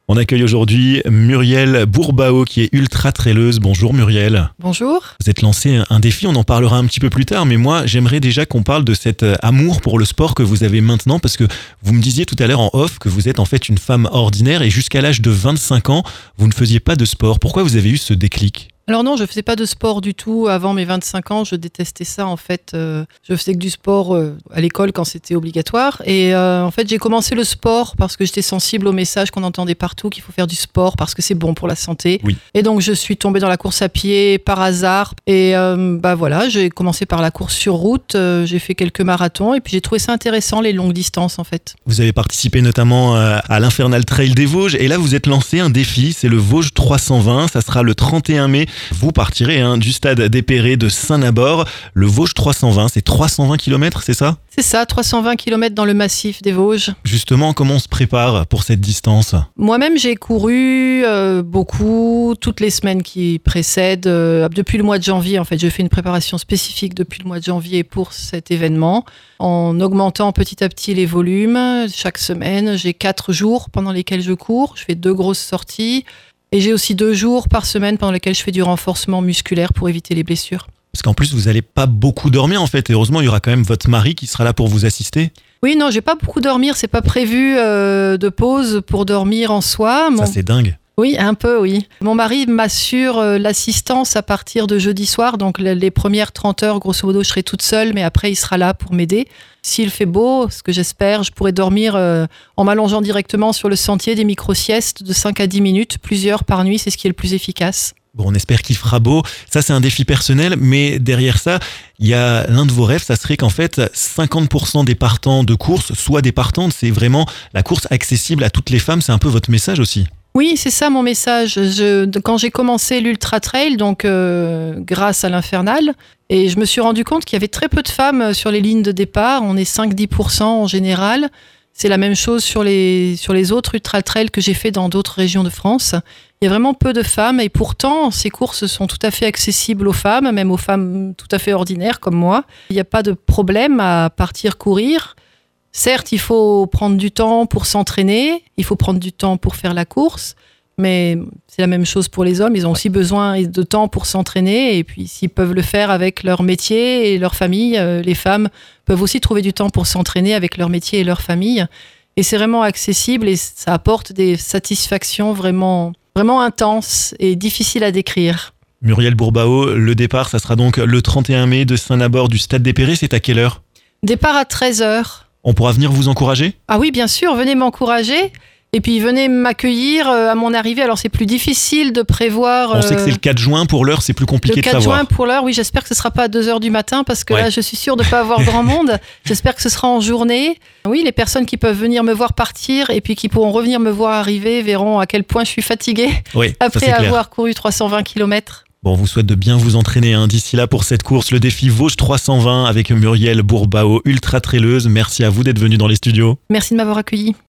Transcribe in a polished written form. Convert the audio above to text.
On accueille aujourd'hui Muriel Bourbao qui est ultra trailleuse. Bonjour Muriel. Bonjour. Vous êtes lancé un défi, on en parlera un petit peu plus tard, mais moi j'aimerais déjà qu'on parle de cet amour pour le sport que vous avez maintenant, parce que vous me disiez tout à l'heure en off que vous êtes en fait une femme ordinaire et jusqu'à l'âge de 25 ans, vous ne faisiez pas de sport. Pourquoi vous avez eu ce déclic ? Alors non, je faisais pas de sport du tout avant mes 25 ans. Je détestais ça en fait. Je faisais que du sport à l'école quand c'était obligatoire. Et en fait, j'ai commencé le sport parce que j'étais sensible aux messages qu'on entendait partout qu'il faut faire du sport parce que c'est bon pour la santé. Oui. Et donc je suis tombée dans la course à pied par hasard. Et voilà, j'ai commencé par la course sur route. J'ai fait quelques marathons et puis j'ai trouvé ça intéressant les longues distances en fait. Vous avez participé notamment à l'Infernal Trail des Vosges et là vous êtes lancé un défi, c'est le Vosges 320. Ça sera le 31 mai. Vous partirez du stade d'Épéré de Saint-Nabord. Le Vosges 320, c'est 320 km, c'est ça ? C'est ça, 320 km dans le massif des Vosges. Justement, comment on se prépare pour cette distance ? Moi-même, j'ai couru beaucoup, toutes les semaines qui précèdent. Depuis le mois de janvier, en fait, j'ai fait une préparation spécifique depuis le mois de janvier pour cet événement, en augmentant petit à petit les volumes. Chaque semaine, j'ai 4 jours pendant lesquels je cours. Je fais 2 grosses sorties. Et j'ai aussi 2 jours par semaine pendant lesquels je fais du renforcement musculaire pour éviter les blessures. Parce qu'en plus, vous n'allez pas beaucoup dormir en fait. Et heureusement, il y aura quand même votre mari qui sera là pour vous assister. Oui, non, j'ai pas beaucoup dormir. C'est pas prévu de pause pour dormir en soi. Ça, c'est dingue. Oui, un peu, oui. Mon mari m'assure l'assistance à partir de jeudi soir. Donc, les premières 30 heures, grosso modo, je serai toute seule. Mais après, il sera là pour m'aider. S'il fait beau, ce que j'espère, je pourrai dormir en m'allongeant directement sur le sentier, des micro-siestes de 5 à 10 minutes, plusieurs par nuit. C'est ce qui est le plus efficace. Bon, on espère qu'il fera beau. Ça, c'est un défi personnel. Mais derrière ça, il y a l'un de vos rêves. Ça serait qu'en fait, 50% des partants de course soient des partantes. C'est vraiment la course accessible à toutes les femmes. C'est un peu votre message aussi. Oui, c'est ça mon message. Quand j'ai commencé l'Ultra Trail, donc grâce à l'Infernal, et je me suis rendu compte qu'il y avait très peu de femmes sur les lignes de départ. On est 5-10% en général. C'est la même chose sur les autres Ultra Trail que j'ai fait dans d'autres régions de France. Il y a vraiment peu de femmes et pourtant, ces courses sont tout à fait accessibles aux femmes, même aux femmes tout à fait ordinaires comme moi. Il n'y a pas de problème à partir courir. Certes, il faut prendre du temps pour s'entraîner, il faut prendre du temps pour faire la course, mais c'est la même chose pour les hommes. Ils ont aussi besoin de temps pour s'entraîner et puis s'ils peuvent le faire avec leur métier et leur famille, les femmes peuvent aussi trouver du temps pour s'entraîner avec leur métier et leur famille. Et c'est vraiment accessible et ça apporte des satisfactions vraiment, vraiment intenses et difficiles à décrire. Muriel Bourbao, le départ, ça sera donc le 31 mai de Saint-Nabord du stade d'Épéré. C'est à quelle heure ? Départ à 13h. On pourra venir vous encourager ? Ah oui, bien sûr, venez m'encourager. Et puis venez m'accueillir à mon arrivée. Alors c'est plus difficile de prévoir. On sait que c'est le 4 juin, pour l'heure c'est plus compliqué de savoir. Le 4 juin pour l'heure, oui, j'espère que ce ne sera pas à 2h du matin parce que là je suis sûre de ne pas avoir grand monde. J'espère que ce sera en journée. Oui, les personnes qui peuvent venir me voir partir et puis qui pourront revenir me voir arriver verront à quel point je suis fatiguée après avoir couru 320 km. Bon, on vous souhaite de bien vous entraîner d'ici là pour cette course, le défi Vosges 320 avec Muriel Bourbao, ultra trailleuse. Merci à vous d'être venu dans les studios. Merci de m'avoir accueilli.